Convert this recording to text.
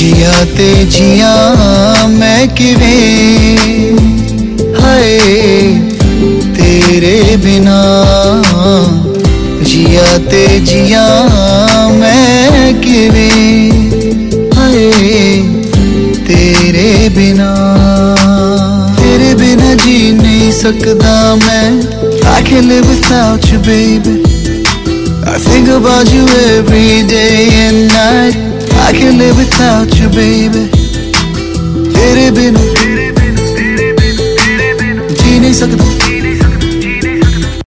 जिया ते जिया मैं किवें हाय तेरे बिना, जिया ते जिया मैं किवें हाय तेरे बिना। तेरे बिना जी नहीं सकता मैं, I can't live without you baby, I think about you every day and night, I can't live without you baby। तेरे बिना जी नहीं सकता।